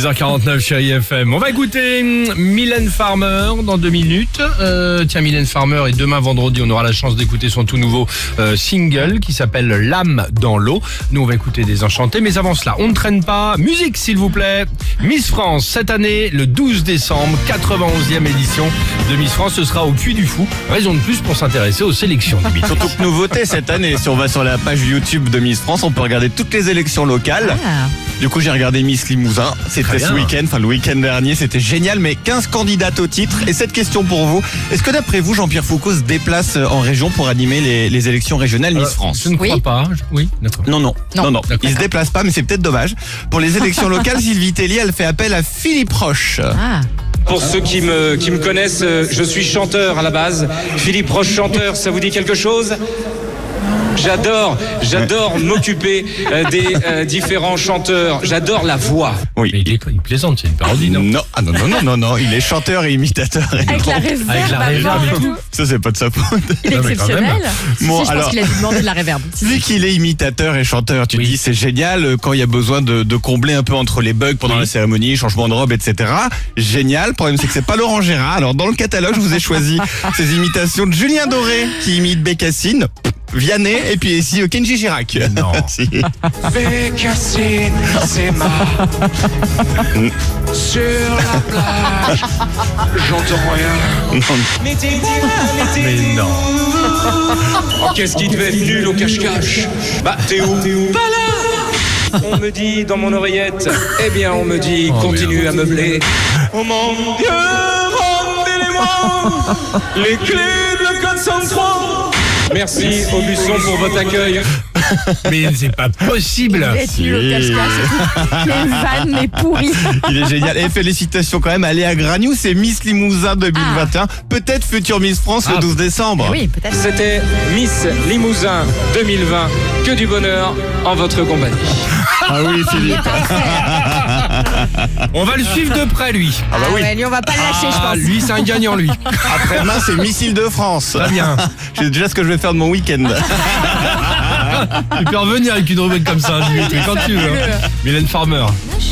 6h49 chérie FM. On va écouter Mylène Farmer dans 2 minutes. Tiens, Mylène Farmer, et demain vendredi, on aura la chance d'écouter son tout nouveau single qui s'appelle L'âme dans l'eau. Nous, on va écouter Désenchanté, mais avant cela, on ne traîne pas. Musique, s'il vous plaît. Miss France, cette année, le 12 décembre, 91e édition de Miss France, ce sera au Puy du Fou. Raison de plus pour s'intéresser aux sélections. Surtout que nouveauté cette année, si on va sur la page YouTube de Miss France, on peut regarder toutes les élections locales. Du coup, j'ai regardé Miss Limousin, c'était ce week-end, le week-end dernier, c'était génial, mais 15 candidates au titre. Et cette question pour vous, est-ce que d'après vous, Jean-Pierre Foucault se déplace en région pour animer les élections régionales Miss France? Je ne crois pas. Oui, d'accord. Non. Il se déplace pas, mais c'est peut-être dommage. Pour les élections locales, Sylvie Tellier, elle fait appel à Philippe Roche. Pour ceux qui me connaissent, je suis chanteur à la base. Philippe Roche chanteur, ça vous dit quelque chose ? J'adore m'occuper des différents chanteurs. J'adore la voix. Oui. Mais il plaisante, c'est une parodie, non? Non, il est chanteur et imitateur. Avec la réverb. Avec la réverb et tout. Ça, c'est pas de sa faute. Il est Non, mais quand exceptionnel. Bon, je alors- pense qu'il a dû demander de la réverb. Vu qu'il est imitateur et chanteur, tu dis c'est génial quand il y a besoin de combler un peu entre les bugs pendant la cérémonie, changement de robe, etc. Génial. Le problème c'est que c'est pas Laurent Gérard. Alors dans le catalogue, je vous ai choisi ces imitations de Julien Doré qui imite Bécassine, Vianney et puis ici Kenji Girac. Non. Si. Bécassine, c'est ma sur la plage. J'entends rien. Mais non. Oh, qu'est-ce qui devait être nul au cache-cache? Bah, t'es où? Pas là. On me dit dans mon oreillette, eh bien on me dit continue à meubler. Oh mon Dieu, rendez-les-moi les clés de la 403. Merci Aubusson pour votre accueil. Mais c'est pas possible. Il est nul au cache-cache. Les vannes, les pourris. Il est génial. Et félicitations quand même à Léa Gragnou, c'est Miss Limousin 2021. Peut-être future Miss France le 12 décembre. Oui, peut-être. C'était Miss Limousin 2020. Que du bonheur en votre compagnie. Ah oui, Philippe. On va le suivre de près, lui. Ah bah oui. Ouais, lui, on va pas lâcher, je Ah, pense. lui, c'est un gagnant, lui. Après-demain, c'est Missile de France. Très bien. Je sais déjà ce que je vais faire de mon week-end. Tu peux revenir avec une rubrique comme ça, Julie, quand tu veux. Mylène Farmer.